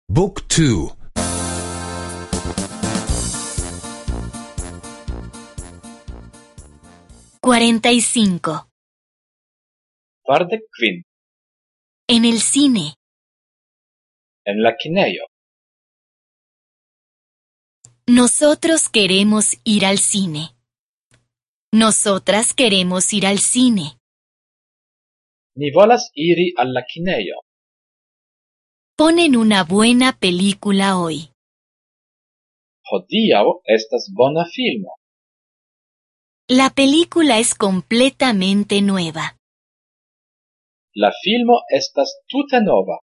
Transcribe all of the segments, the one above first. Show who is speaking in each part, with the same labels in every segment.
Speaker 1: Book 2.
Speaker 2: 45.
Speaker 3: Kvardek kvin.
Speaker 2: En el cine.
Speaker 3: En la kinejo.
Speaker 2: Nosotros queremos ir al cine. Nosotras queremos ir al cine.
Speaker 3: Ni volas iri al la kinejo.
Speaker 2: Ponen una buena película hoy.
Speaker 3: Hodiaŭ estas bona filmo.
Speaker 2: La película es completamente nueva.
Speaker 3: La filmo estas tute nova.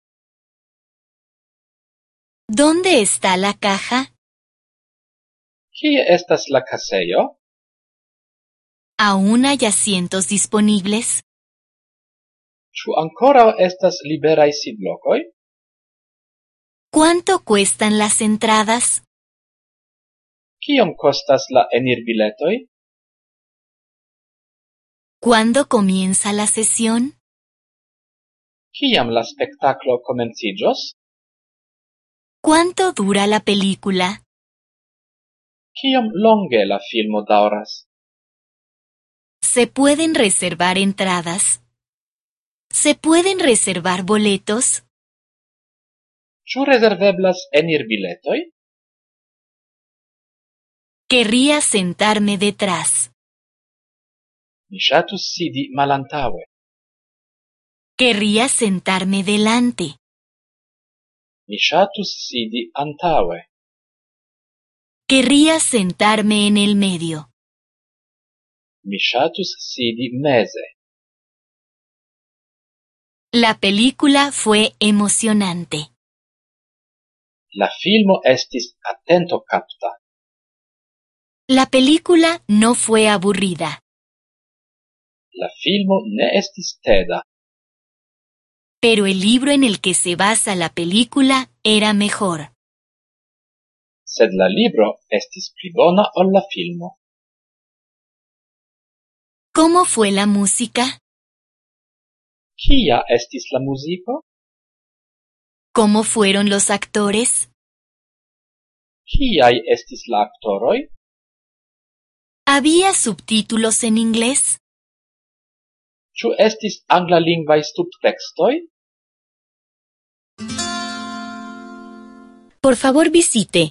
Speaker 2: ¿Dónde está la caja?
Speaker 3: Kie estas la kasejo?
Speaker 2: ¿Aún hay asientos disponibles?
Speaker 3: Ĉu ankoraŭ estas liberaj sidlokoj?
Speaker 2: ¿Cuánto cuestan las entradas?
Speaker 3: Kiom kostas la enirbiletoj?
Speaker 2: ¿Cuándo comienza la sesión?
Speaker 3: Kiam la spektaklo komenciĝos?
Speaker 2: ¿Cuánto dura la película?
Speaker 3: Kiom longe la filmo daŭras?
Speaker 2: ¿Se pueden reservar entradas? ¿Se pueden reservar boletos?
Speaker 3: Ĉu rezerveblas enirbiletoj?
Speaker 2: Querría sentarme detrás.
Speaker 3: Mi ŝatus sidi malantaŭe.
Speaker 2: Querría sentarme delante.
Speaker 3: Mi ŝatus sidi antaŭe.
Speaker 2: Querría sentarme en el medio.
Speaker 3: Mi ŝatus sidi meze.
Speaker 2: La película fue emocionante.
Speaker 3: La filmo estis atentokapta.
Speaker 2: La película no fue aburrida.
Speaker 3: La filmo ne estis teda.
Speaker 2: Pero el libro en el que se basa la película era mejor.
Speaker 3: Sed la libro estis pli bona ol la filmo.
Speaker 2: ¿Cómo fue la música?
Speaker 3: Kia estis la muziko?
Speaker 2: ¿Cómo fueron los actores?
Speaker 3: Kiaj estis la aktoroj?
Speaker 2: ¿Había subtítulos en inglés?
Speaker 3: Ĉu estis anglalingvaj subtekstoj?
Speaker 2: Por favor visite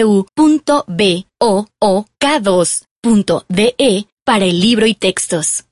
Speaker 2: www.book2.de para el libro y textos.